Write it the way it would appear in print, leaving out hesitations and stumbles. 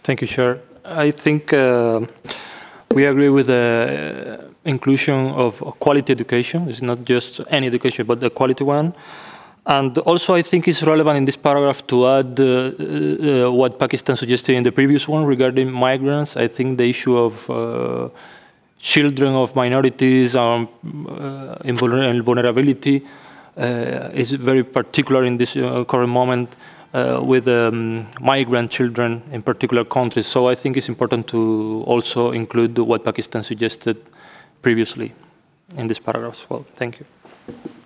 Thank you, Chair. I think we agree with the inclusion of quality education. It's not just any education, but the quality one. And also, I think it's relevant in this paragraph to add what Pakistan suggested in the previous one regarding migrants. I think the issue of children of minorities in vulnerability is very particular in this current moment with migrant children in particular countries. So I think it's important to also include what Pakistan suggested previously in this paragraph as well. Thank you.